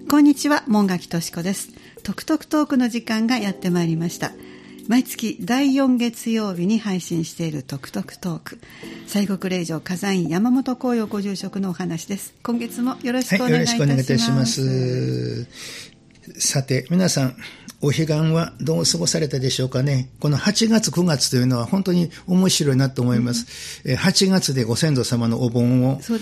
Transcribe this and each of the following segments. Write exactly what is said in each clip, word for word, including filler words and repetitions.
こんにちは、門垣敏子です。トクトクトークの時間がやってまいりました。毎月だいよん月曜日に配信しているトクトクトーク、西国霊場火山院山本光陽ご住職のお話です。今月もよろしくお願いいたします。 はい、よろしくお願いいたします。さて皆さん、お彼岸はどう過ごされたでしょうかね。このはちがつくがつというのは本当に面白いなと思います、うん、はちがつでご先祖様のお盆をして、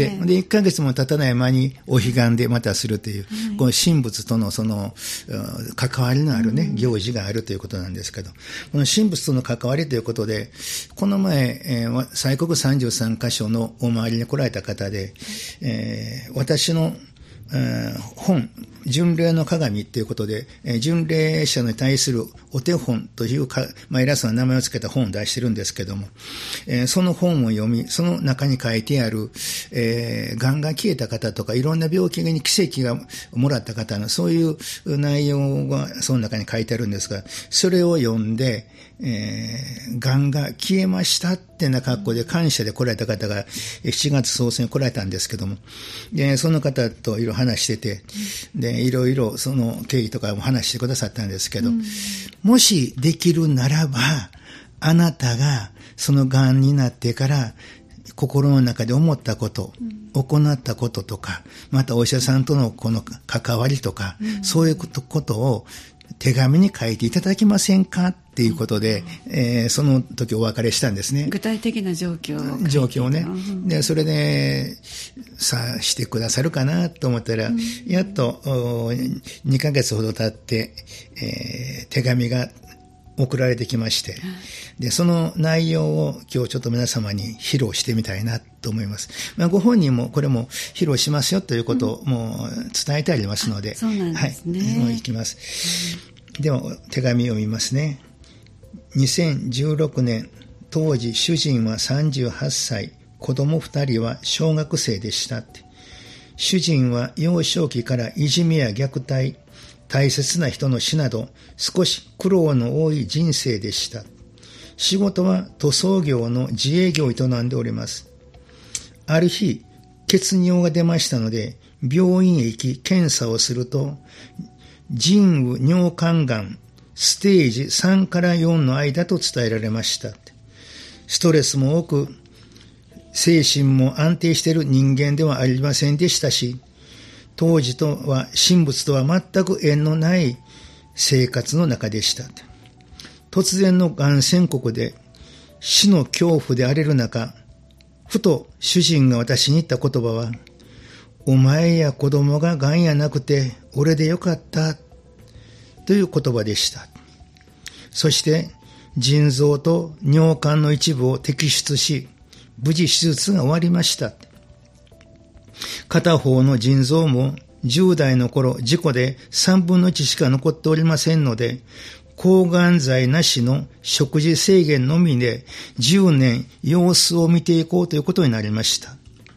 で、ね、いっかげつも経たない間にお彼岸でまたするという、はい、この神仏とのその関わりのあるね、うん、行事があるということなんですけど、この神仏との関わりということで、この前、えー、西国さんじゅうさんカ所のお参りに来られた方で、えー、私の本、巡礼の鏡ということで、巡礼者に対するお手本というか、まあ、偉そうな名前をつけた本を出してるんですけども、えー、その本を読み、その中に書いてある、えー、癌が消えた方とか、いろんな病気に奇跡がもらった方の、そういう内容がその中に書いてあるんですが、それを読んで、えー、癌が消えましたってな格好で感謝で来られた方がしちがつ早々に来られたんですけども、でその方といろいろ話してて、でいろいろその経緯とかも話してくださったんですけど、うん、もしできるならば、あなたがその癌になってから心の中で思ったこと、うん、行ったこととか、またお医者さんとのこの関わりとか、うん、そういうことを手紙に書いていただけませんかっていうことで、うんえー、その時お別れしたんですね。 具体的な状況を状況をね、うん、でそれでさあしてくださるかなと思ったら、うん、やっとにかげつほど経って、えー、手紙が送られてきまして、でその内容を今日ちょっと皆様に披露してみたいなと思います。まあ、ご本人もこれも披露しますよということをもう伝えてありますので、うん、 そうなんですね。はい、 もういきます。うん、では手紙を読みますね。にせんじゅうろくねん、当時主人はさんじゅうはっさい、子供ふたりは小学生でしたって。主人は幼少期からいじめや虐待、大切な人の死など少し苦労の多い人生でした。仕事は塗装業の自営業を営んでおります。ある日、血尿が出ましたので病院へ行き検査をすると、腎盂尿管がんステージさんからよんの間と伝えられました。ストレスも多く精神も安定している人間ではありませんでしたし、当時とは神仏とは全く縁のない生活の中でした。突然のがん宣告で死の恐怖で荒れる中、ふと主人が私に言った言葉は、お前や子供ががんやなくて俺でよかったという言葉でした。そして腎臓と尿管の一部を摘出し、無事手術が終わりました。片方の腎臓もじゅう代の頃事故でさんぶんのいちしか残っておりませんので、抗がん剤なしの食事制限のみでじゅうねん様子を見ていこうということになりました。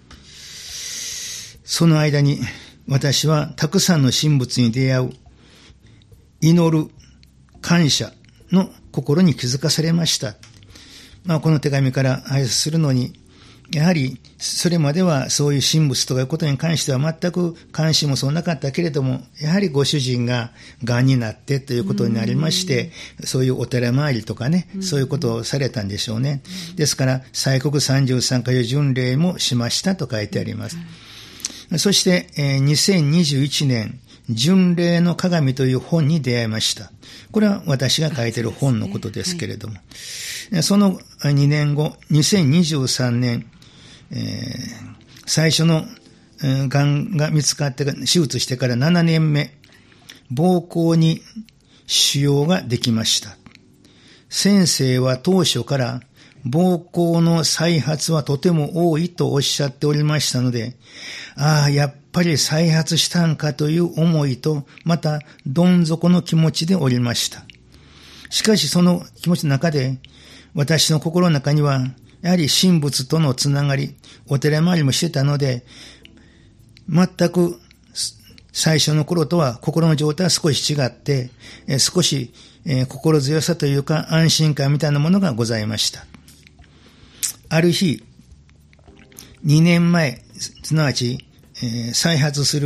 その間に私はたくさんの神仏に出会う、祈る、感謝の心に気づかされました。まあ、この手紙から挨拶するのに、やはりそれまではそういう神仏とかいうことに関しては全く関心もそうなかったけれども、やはりご主人ががんになってということになりまして、そういうお寺参りとかね、そういうことをされたんでしょうね。ですから西国さんじゅうさんカ所巡礼もしましたと書いてあります。そして、えー、にせんにじゅういちねん巡礼の鏡という本に出会いました。これは私が書いている本のことですけれども、そ, はい、そのにねんご、にせんにじゅうさんねん、えー、最初のがんが見つかって手術してからななねんめ、膀胱に腫瘍ができました。先生は当初から膀胱の再発はとても多いとおっしゃっておりましたので、ああやっぱり再発したんかという思いと、またどん底の気持ちでおりました。しかしその気持ちの中で、私の心の中にはやはり神仏とのつながり、お寺回りもしてたので、全く最初の頃とは心の状態は少し違って、少し心強さというか安心感みたいなものがございました。ある日、にねんまえ、すなわち、えー、再発する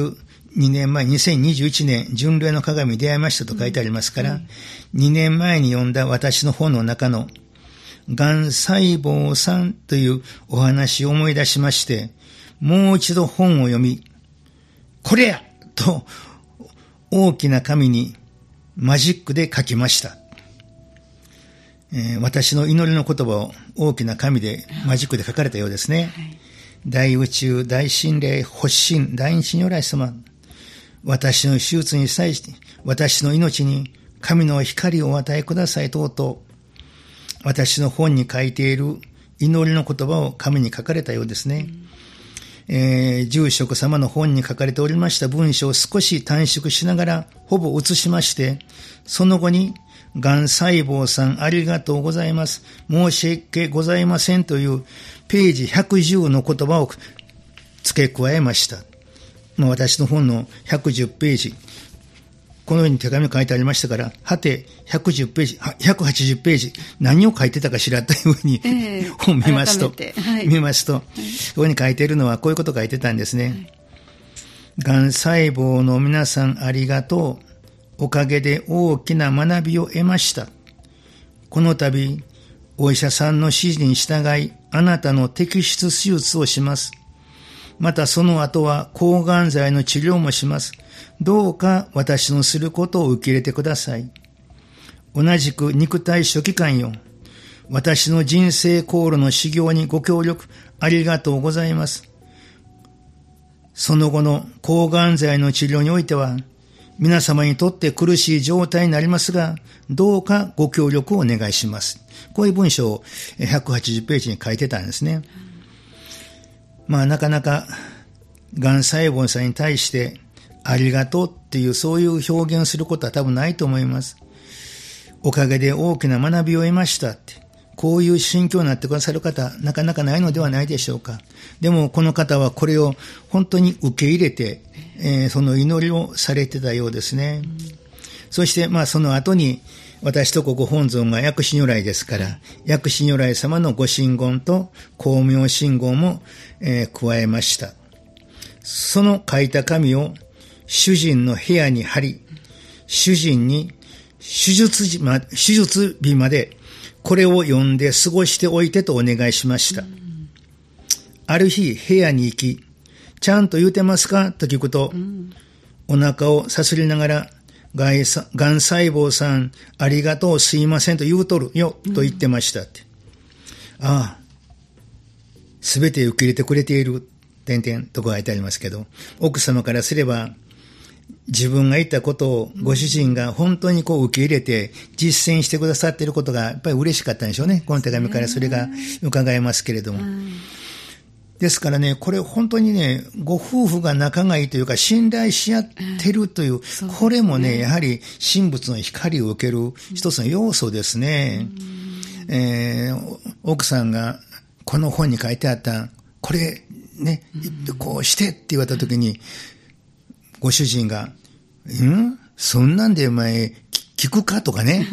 にねんまえ、にせんにじゅういちねん、巡礼の鏡に出会いましたと書いてありますから、うんはい、にねんまえに読んだ私の本の中の、がん細胞さんというお話を思い出しまして、もう一度本を読み、これやと大きな紙にマジックで書きました。えー、私の祈りの言葉を大きな紙でマジックで書かれたようですね。はい、大宇宙、大神霊、発神、大日如来様、私の手術に際して、私の命に神の光をお与えくださいとうとう、私の本に書いている祈りの言葉を紙に書かれたようですね。うんえー、住職様の本に書かれておりました文章を少し短縮しながらほぼ写しまして、その後に、がん細胞さんありがとうございます。申し訳ございませんというページひゃくじゅうの言葉を付け加えました。まあ、私の本のひゃくじゅうページ、このように手紙書いてありましたから、はてひゃくじゅうページ、ひゃくはちじゅうページ、何を書いてたかしらというふうに、えー、本を見ますと、はい、見ますと、はい、ここに書いているのはこういうこと書いてたんですね。がん、はい、細胞の皆さんありがとう。おかげで大きな学びを得ました。この度、お医者さんの指示に従い、あなたの摘出手術をします。またその後は抗がん剤の治療もします。どうか私のすることを受け入れてください。同じく肉体書記官よ。私の人生航路の修行にご協力ありがとうございます。その後の抗がん剤の治療においては、皆様にとって苦しい状態になりますが、どうかご協力をお願いします。こういう文章をひゃくはちじゅうページに書いてたんですね。まあなかなか、がん細胞さんに対して、ありがとうっていうそういう表現をすることは多分ないと思います。おかげで大きな学びを得ましたって。こういう心境になってくださる方、なかなかないのではないでしょうか。でもこの方はこれを本当に受け入れて、えー、その祈りをされてたようですね。うん、そしてまあその後に、私とこご本尊が薬師如来ですから、薬師如来様のご神言と光明神言も、えー、加えました。その書いた紙を主人の部屋に貼り、主人に手術日ま、手術日までこれを読んで過ごしておいてとお願いしました。うん、ある日部屋に行き、ちゃんと言うてますかと聞くと、うん、お腹をさすりながら、がん細胞さんありがとうすいませんと言うとるよと言ってましたって。うん、ああ、すべて受け入れてくれている、点々と書いてありますけど、奥様からすれば、自分が言ったことをご主人が本当にこう受け入れて実践してくださっていることがやっぱり嬉しかったんでしょうね。この手紙からそれが伺えますけれども。ですからね、これ本当にね、ご夫婦が仲がいいというか信頼し合ってるという、これもね、やはり神仏の光を受ける一つの要素ですね。えー、奥さんがこの本に書いてあったこれね、こうしてって言われたときに、ご主人が、んそんなんでお前聞くかとかね。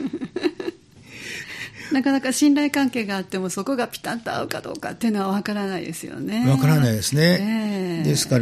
なかなか信頼関係があってもそこがピタッと合うかどうかっていうのはわからないですよね。 わからないですね。えー、ですから、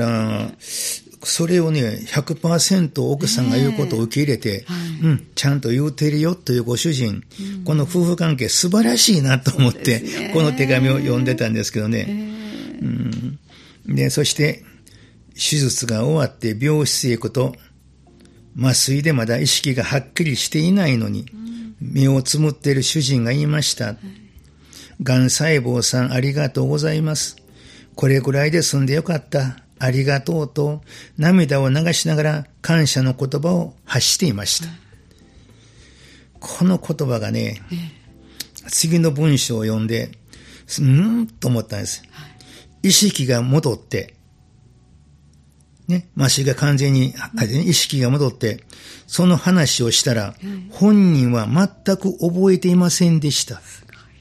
それをね、ひゃくパーセント 奥さんが言うことを受け入れて、えーはい、うん、ちゃんと言うてるよというご主人、うん、この夫婦関係素晴らしいなと思って、ね、この手紙を読んでたんですけどね。えーうん、で、そして、手術が終わって病室へ行くと、麻酔でまだ意識がはっきりしていないのに、目をつむっている主人が言いました。がん細胞さんありがとうございます。これぐらいで済んでよかった。ありがとうと涙を流しながら感謝の言葉を発していました。この言葉がね、次の文章を読んで、んーと思ったんです。意識が戻って、ね、麻酔が完全に、意識が戻って、その話をしたら、本人は全く覚えていませんでした。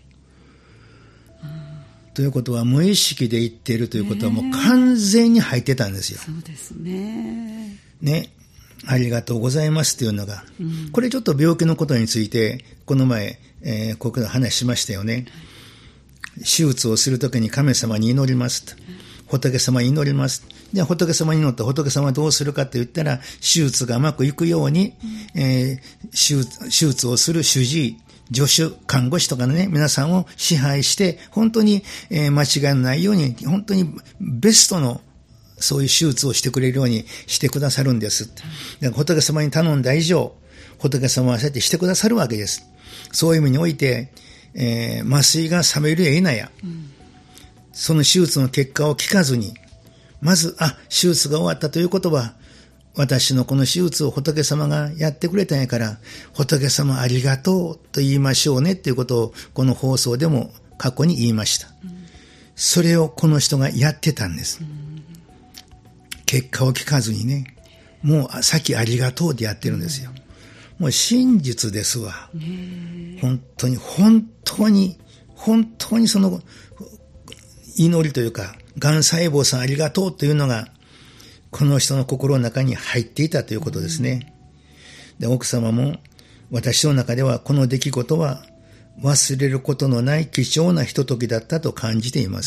ということは、無意識で言っているということは、もう完全に入ってたんですよ。 そうですね。 ね。ありがとうございますというのが、うん、これちょっと病気のことについて、この前、えー、ここで話しましたよね。手術をするときに神様に祈りますと。 仏様に祈ります。じゃあ仏様に祈った仏様はどうするかと言ったら、手術がうまくいくように、うん、えー、手術、手術をする主治医、助手、看護師とかね、皆さんを支配して、本当に、えー、間違いのないように、本当にベストのそういう手術をしてくれるようにしてくださるんです。だから仏様に頼んだ以上、仏様はそうやってしてくださるわけです。そういう意味において、えー、麻酔が覚めるや否や、うん、その手術の結果を聞かずに、まず、あ、手術が終わったということは、私のこの手術を仏様がやってくれたんやから、仏様ありがとうと言いましょうねっていうことを、この放送でも過去に言いました。うん、それをこの人がやってたんです。うん、結果を聞かずにね、もう先ありがとうでやってるんですよ。もう真実ですわ。本当に、本当に、本当にその祈りというか、がん細胞さんありがとうというのが、この人の心の中に入っていたということですね。で、奥様も、私の中ではこの出来事は忘れることのない貴重なひとときだったと感じています。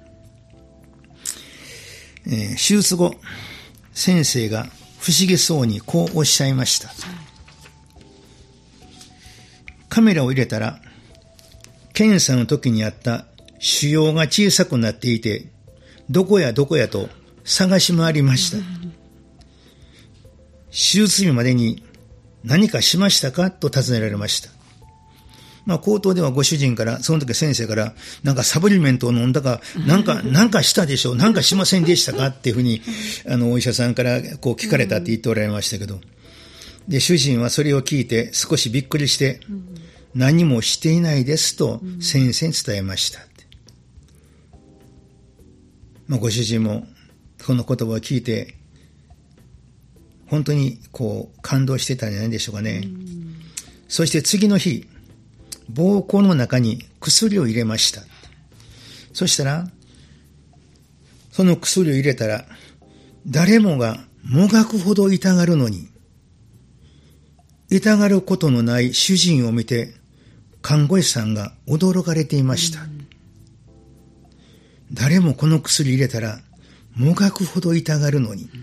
えー、手術後、先生が不思議そうにこうおっしゃいました。カメラを入れたら、検査の時にあった腫瘍が小さくなっていて、どこやどこやと探し回りました。手術日までに何かしましたかと尋ねられました。まあ、口頭ではご主人から、その時先生から、なんかサプリメントを飲んだか、なんか、なんかしたでしょう、なんかしませんでしたかっていうふうに、あの、お医者さんからこう聞かれたって言っておられましたけど、で、主人はそれを聞いて少しびっくりして、何もしていないですと先生に伝えました。まあ、ご主人もその言葉を聞いて、本当にこう感動してたんじゃないでしょうかね。そして次の日、膀胱の中に薬を入れました。そしたら、その薬を入れたら、誰もがもがくほど痛がるのに、痛がることのない主人を見て、看護師さんが驚かれていました。うん、誰もこの薬入れたら、もがくほど痛がるのに、うん、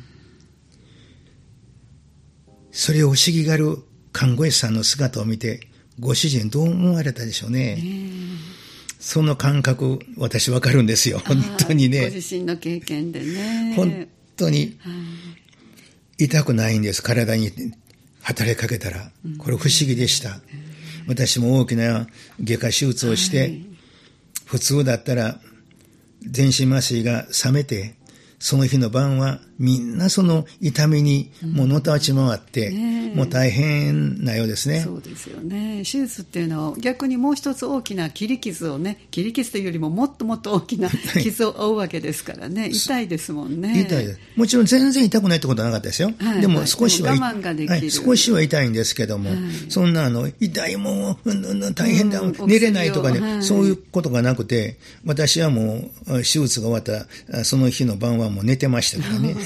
それを不思議がる看護師さんの姿を見て、ご主人どう思われたでしょうね。その感覚、私わかるんですよ。本当にね。 ご自身の経験でね。 本当に痛くないんです。体に働きかけたら。これ不思議でした。私も大きな外科手術をして、はい、普通だったら全身麻酔が冷めて、その日の晩はみんなその痛みにもうのたうち回って、うんね、もう大変なようですね。 そうですよね。手術っていうのは逆にもう一つ大きな切り傷をね、切り傷というよりももっともっと大きな傷を負うわけですからね。痛いですもんね。 痛いです。もちろん全然痛くないってことはなかったですよ。はい、でも少しは、 はい、我慢ができる、はい、 少しは痛いんですけども、はい、そんなあの痛いもう、うん、大変だ、うん、寝れないとかね、はい、そういうことがなくて、私はもう手術が終わったその日の晩はもう寝てましたからね。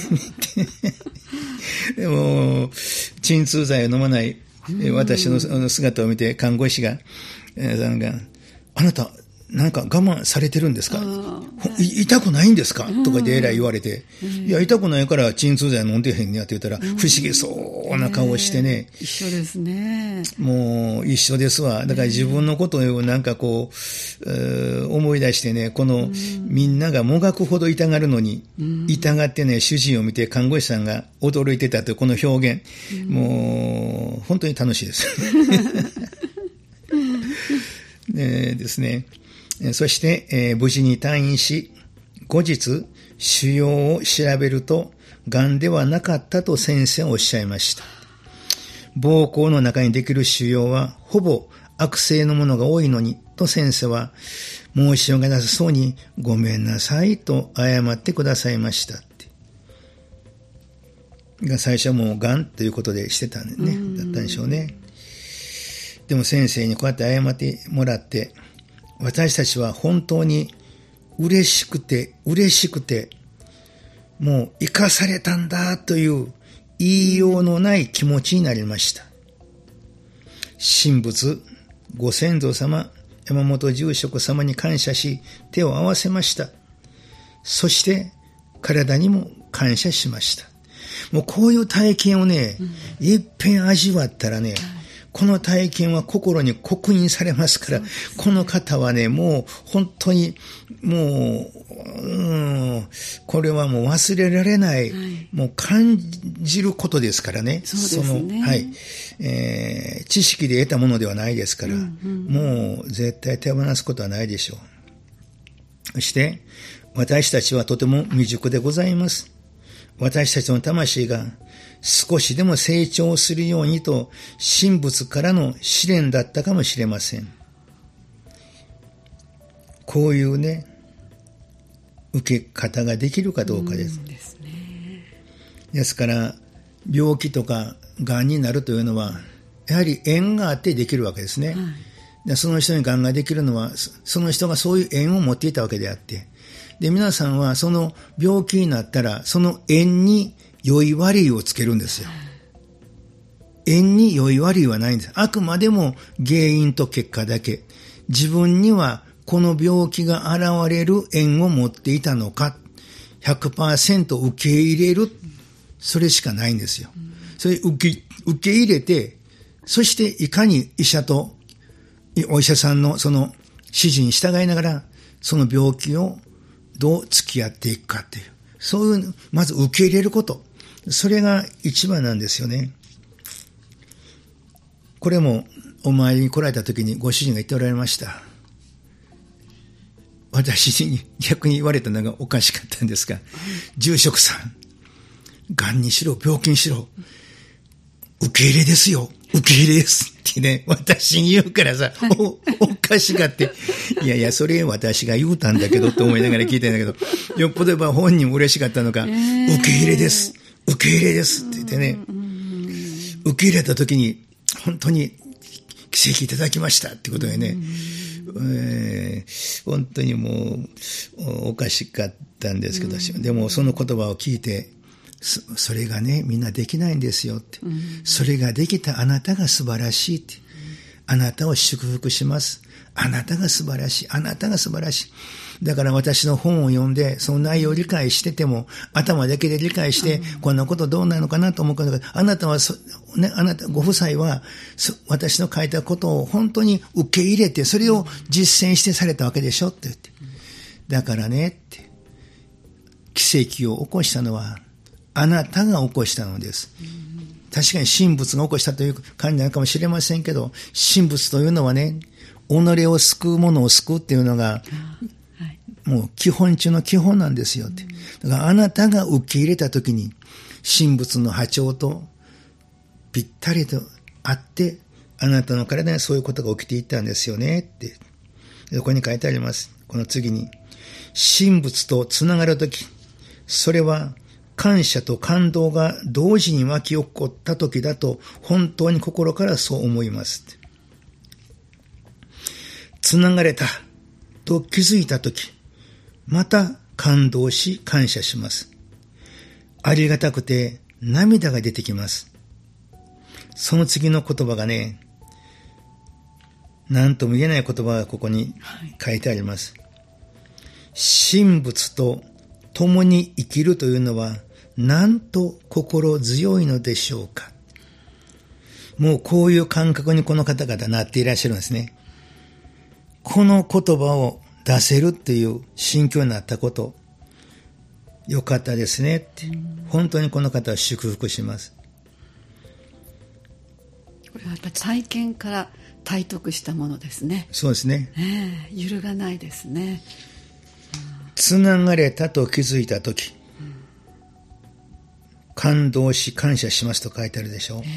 でも鎮痛剤を飲まない私の姿を見て看護師が、なんかあなたなんか我慢されてるんですか、痛くないんですかとかでえらい言われて、いや痛くないから鎮痛剤飲んでへんやって言ったら、不思議そうな顔をしてね、 一緒ですね。 もう一緒ですわ。だから自分のことをなんかこう思い出してね、このみんながもがくほど痛がるのに、痛がってね主人を見て看護師さんが驚いてたというこの表現、もう本当に楽しいです。でですね。そして、えー、無事に退院し、後日、腫瘍を調べると、癌ではなかったと先生はおっしゃいました。膀胱の中にできる腫瘍は、ほぼ悪性のものが多いのに、と先生は、申し訳なさそうに、ごめんなさいと謝ってくださいましたって。が最初はもう癌ということでしてたんでね、だったんでしょうね。でも先生にこうやって謝ってもらって、私たちは本当に嬉しくて嬉しくてもう生かされたんだという言いようのない気持ちになりました。神仏ご先祖様山本住職様に感謝し手を合わせました。 そして体にも感謝しました。もうこういう体験をね、うん、いっぺん味わったらね、はい、この体験は心に刻印されますから、ね、この方はね、もう本当にもう、うん、これはもう忘れられない、はい、もう感じることですからね。 そうですね。 その、はい、えー、知識で得たものではないですから、うんうん、もう絶対手放すことはないでしょう。そして、私たちはとても未熟でございます。私たちの魂が少しでも成長するようにと神仏からの試練だったかもしれません。こういうね、受け方ができるかどうかです。 うんですね。 ですから病気とかがんになるというのはやはり縁があってできるわけですね。はい、でその人にがんができるのはその人がそういう縁を持っていたわけであって、で皆さんはその病気になったらその縁に良い悪いをつけるんですよ。縁に良い悪いはないんです。あくまでも原因と結果だけ。自分にはこの病気が現れる縁を持っていたのか ひゃくパーセント 受け入れる、それしかないんですよ。それ受け、受け入れて、そしていかに医者とお医者さんのその指示に従いながらその病気をどう付き合っていくかっていう、そういうまず受け入れること、それが一番なんですよね。これもお参りに来られた時にご主人が言っておられました。私に逆に言われたのがおかしかったんですが、うん、住職さん、がんにしろ病気にしろ受け入れですよ、受け入れですってね、私に言うからさ、お, おかしがって、いやいや、それ私が言うたんだけどと思いながら聞いてんだけど、よっぽどば本人も嬉しかったのか、えー、受け入れです、受け入れですって言ってね、受け入れた時に本当に奇跡いただきましたってことでね、えー、本当にもうおかしかったんですけど、でもその言葉を聞いて、そ, それがね、みんなできないんですよって、うん、それができたあなたが素晴らしいって、うん、あなたを祝福します、あなたが素晴らしい、あなたが素晴らしい。だから私の本を読んでその内容を理解してても、頭だけで理解して、うん、こんなことどうなのかなと思うから、あなたはそ、ね、あなたご夫妻は私の書いたことを本当に受け入れて、それを実践してされたわけでしょって言って、だからねって、奇跡を起こしたのはあなたが起こしたのです。確かに神仏が起こしたという感じなのかもしれませんけど、神仏というのはね、己を救う者を救うっていうのが、もう基本中の基本なんですよって。だからあなたが受け入れたときに、神仏の波長とぴったりとあって、あなたの体にそういうことが起きていったんですよねって。ここに書いてあります。この次に、神仏とつながるとき、それは、感謝と感動が同時に湧き起こった時だと本当に心からそう思います。つながれたと気づいた時、また感動し感謝します。ありがたくて涙が出てきます。その次の言葉がね、何とも言えない言葉がここに書いてあります。神仏と共に生きるというのはなんと心強いのでしょうか。もうこういう感覚にこの方々なっていらっしゃるんですね。この言葉を出せるっていう心境になったこと、よかったですねって、本当にこの方は祝福します。 これはやっぱり体験から体得したものですね。 そうですね。 ええ、揺るがないですね。 つながれたと気づいたとき、感動し感謝しますと書いてあるでしょ。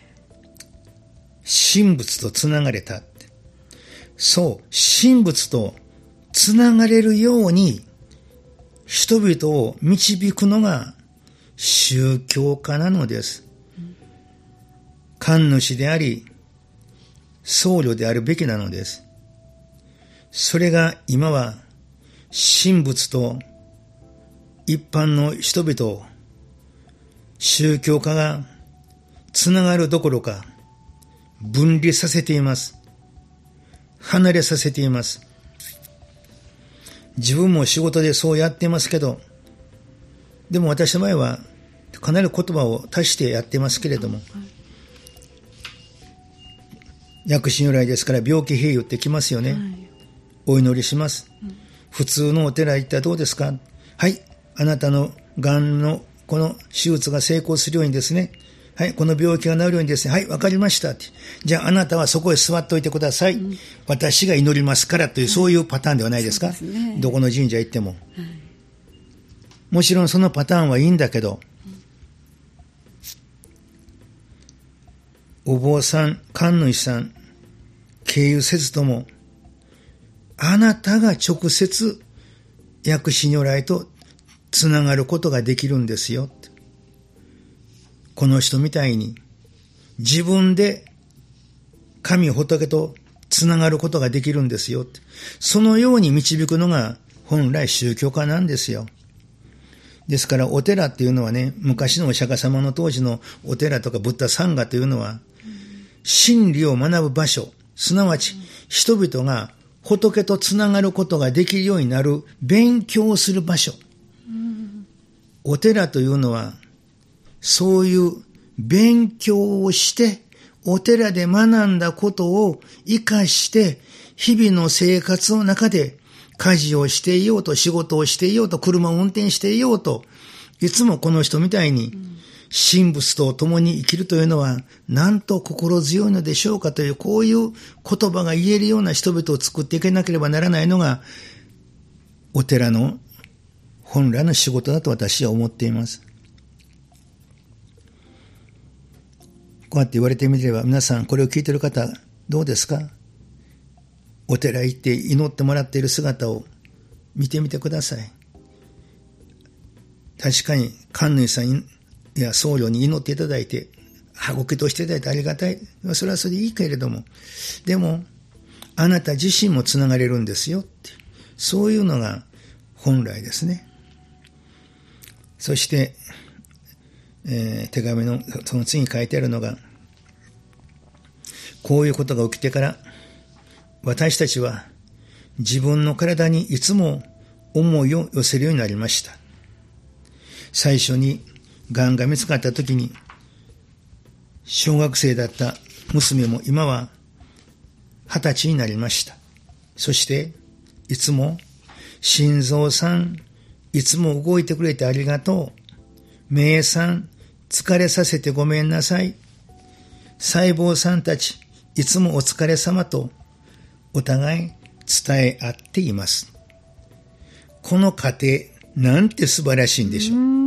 神仏とつながれたって。そう、神仏とつながれるように人々を導くのが宗教家なのです。神主であり僧侶であるべきなのです。それが今は神仏と一般の人々を宗教家がつながるどころか分離させています。離れさせています。 自分も仕事でそうやってますけど、でも私の場合はかなり言葉を足してやってますけれども、薬師如来ですから病気併用ってきますよね、はい、お祈りします、うん、普通のお寺行ったらどうですか、はい、あなたのがんのこの手術が成功するようにですね、はい、この病気が治るようにですね、はい、わかりましたって、じゃああなたはそこへ座っておいてください、うん、私が祈りますからという、はい、そういうパターンではないですか、そうですね、どこの神社行っても、はい、もちろんそのパターンはいいんだけど、お坊さん、神主さん、経由せずとも、あなたが直接薬師如来とつながることができるんですよ。この人みたいに自分で神仏とつながることができるんですよ。そのように導くのが本来宗教家なんですよ。ですからお寺っていうのはね、昔のお釈迦様の当時のお寺とかブッダサンガというのは、真理を学ぶ場所、すなわち人々が仏とつながることができるようになる勉強をする場所。お寺というのはそういう勉強をしてお寺で学んだことを生かして日々の生活の中で家事をしていようと仕事をしていようと車を運転していようといつもこの人みたいに神仏と共に生きるというのはなんと心強いのでしょうかという、こういう言葉が言えるような人々を作っていかなければならないのがお寺の本来の仕事だと私は思っています。こうやって言われてみれば皆さんこれを聞いている方どうですか。お寺行って祈ってもらっている姿を見てみてください。確かに神主さんいや僧侶に祈っていただいてご祈祷していただいてありがたい、それはそれでいいけれども、でもあなた自身もつながれるんですよって、そういうのが本来ですね。そして、えー、手紙のその次に書いてあるのが、こういうことが起きてから私たちは自分の体にいつも思いを寄せるようになりました。最初にがんが見つかった時に小学生だった娘も今は二十歳になりました。そしていつも心臓さんいつも動いてくれてありがとう、目さん疲れさせてごめんなさい、細胞さんたちいつもお疲れ様とお互い伝え合っています。この家庭なんて素晴らしいんでしょう。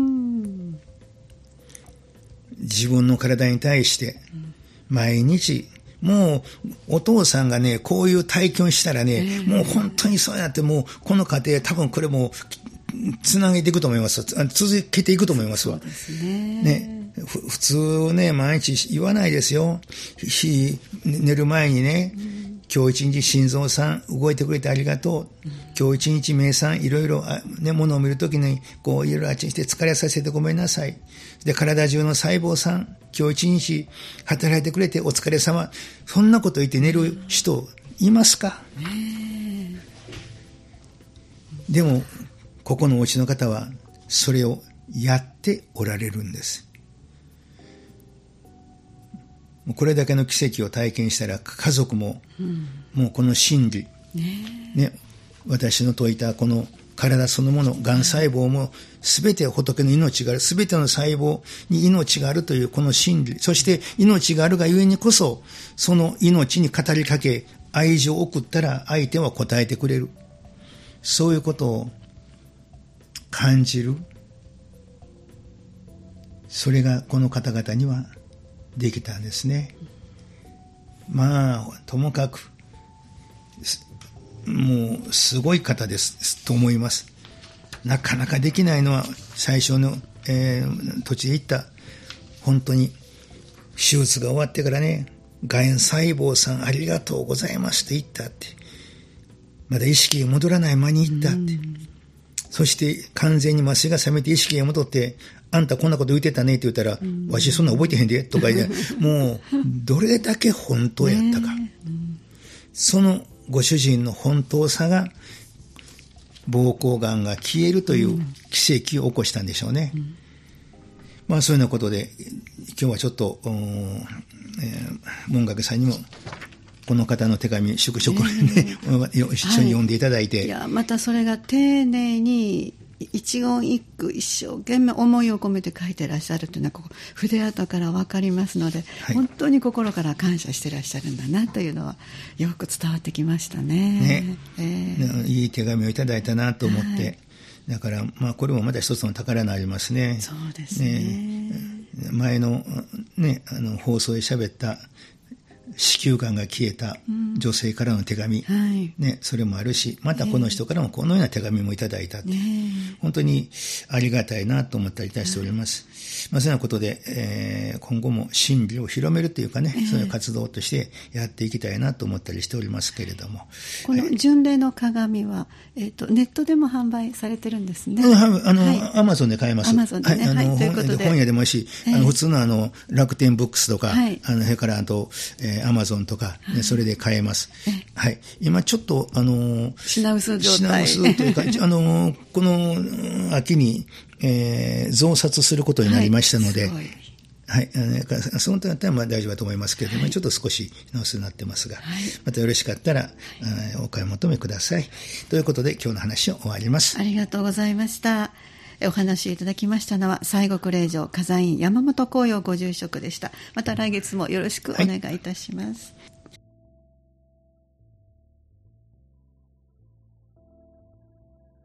自分の体に対して毎日、もうお父さんがねこういう体験したらね、もう本当にそうやって、もうこの家庭多分これもつなげていくと思います。続けていくと思いますわ。そうですね。ね、普通ね毎日言わないですよ。日寝る前にね、うん、今日一日心臓さん動いてくれてありがとう、うん、今日一日目さんいろいろねものを見るときにこういろいろあっちにして疲れさせてごめんなさい。で体中の細胞さん今日一日働いてくれてお疲れ様。そんなこと言って寝る人いますか？ね、でもここのお家の方はそれをやっておられるんです。これだけの奇跡を体験したら家族も、うん、もうこの真理、ねね、私の説いたこの体そのもの、がん細胞もすべて仏の命がある、すべての細胞に命があるというこの真理、そして命があるがゆえにこそその命に語りかけ愛情を送ったら相手は応えてくれる、そういうことを感じる、それがこの方々にはできたんですね。まあともかくもうすごい方ですと思います。なかなかできないのは最初の、えー、土地へ行った本当に手術が終わってからね、がん細胞さんありがとうございますって言ったって、まだ意識が戻らない間に行ったって、そして完全に麻酔が覚めて意識が戻って、あんたこんなこと言ってたねって言ったら、わしそんな覚えてへんでとか言ってもうどれだけ本当やったか、そのご主人の本当さが膀胱がんが消えるという奇跡を起こしたんでしょうね。うん、まあそういうようなことで、今日はちょっと、えー、門掛さんにも、この方の手紙、粛々ね、えー、一緒に読んでいただいて、 はい、いや、またそれが丁寧に、一言一句一生懸命思いを込めて書いてらっしゃるというのはここ筆跡から分かりますので、はい、本当に心から感謝してらっしゃるんだなというのはよく伝わってきました ね, ね、 えー、 いい手紙をいただいたなと思って、はい、だから、まあ、これもまた一つの宝になりますね。 そうですね。 ね、前の、ね、あの放送で喋った子宮がんが消えた女性からの手紙、うんはいね、それもあるし、またこの人からもこのような手紙もいただいたって、ね、本当にありがたいなと思ったりいたしております。はい、まあ、そういうようなことで、えー、今後も真理を広めるというかね、えー、そういう活動としてやっていきたいなと思ったりしておりますけれども。 この巡礼の鏡は、えーと、ネットでも販売されてるんですね。 あの、はい、アマゾンで買えます。 アマゾンでね、はい、あの、はい、ということで本屋でもいいし、えー、あの普通のあの楽天ブックスとか、はい、あのそれからあと、えーアマゾンとか、ね、それで買えます。はい。今ちょっと、あの、 品薄状態。 品薄というか、あの、この秋に、えー、増刷することになりましたので、はい。はい、その点だったらまあ大丈夫だと思いますけれども、はい、ちょっと少し品薄になってますが、はい、またよろしかったら、はい、お買い求めください。ということで、今日の話を終わります。 ありがとうございました。お話いただきましたのは西国霊場火山院山本光陽ご住職でした。また来月もよろしくお願いいたします。はい。